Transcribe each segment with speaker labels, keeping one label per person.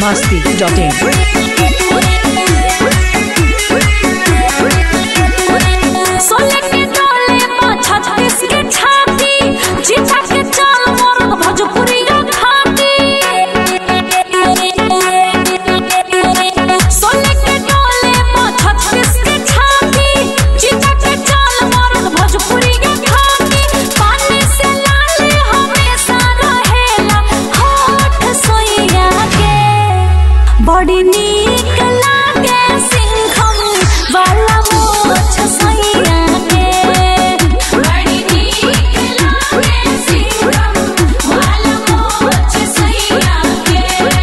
Speaker 1: biharmasti.in
Speaker 2: बड़ी नीक लागे सिंघम वाला मोछ सैया के बड़ी नीक लागे सिंघम वाला मोछ सैया के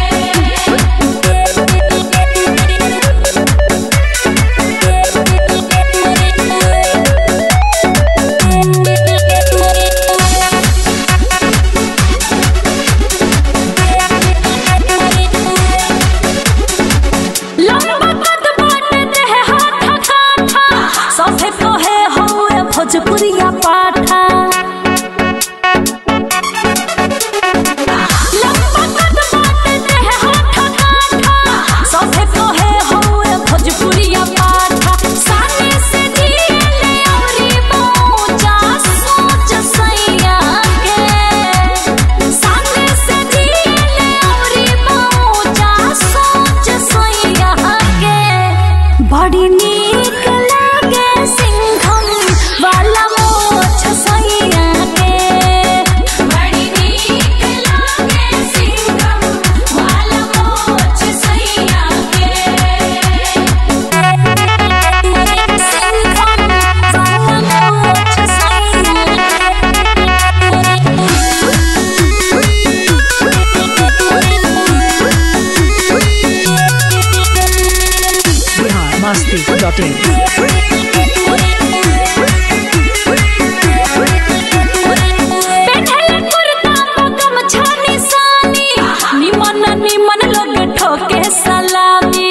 Speaker 2: भोजपुरिया पाठा लंबा कद बाटे देह हाथा काठा सभे कहे हौए भोजपुरिया पाठा साने से दिले औरी मौजा सोच सैया के साने से दिले औरी मौजा सोच सैया के बड़ी नीक लागे सिंघम वाला मोछ सैया के बड़ी नीक लागे सिंघम वाला मोछ सैया के सिंघम वाला मोछ
Speaker 1: biharmasti.in
Speaker 2: निमन लोग ठोके सलामी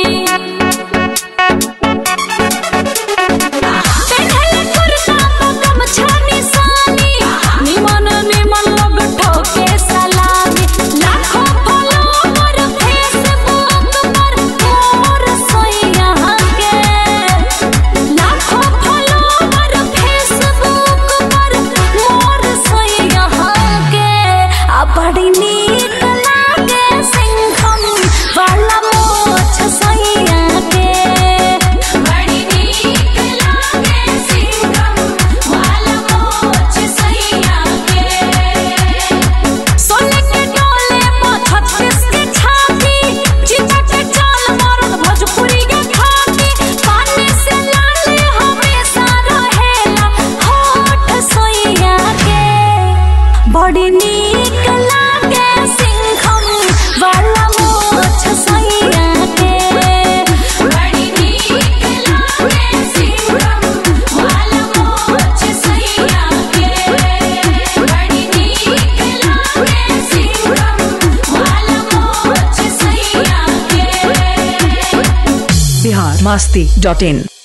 Speaker 2: पहले कुर्ता गमछा निशानी निमन लोग ठोके सलामी लाखों फॉलोवर फेसबुक पर मोर सैया के लाखों फॉलोवर फेसबुक पर मोर सैया के आ बड़ी नीक लागे सिंघम वाला मोछ सैया के बड़ी नीक लागे सिंघम वाला मोछ सैया के सोने के डोले में 36 के छाती चिता के चाल मरद भोजपुरिया खाती पानी से लाले हमेशा रहेला होठ सैया के बड़ी नीक लागे सिंघम वाला मोछ सैया के बड़ी नीक लागे सिंघम वाला मोछ सैया के बड़ी नीक लागे सिंघम वाला मोछ सैया के
Speaker 1: biharmasti.in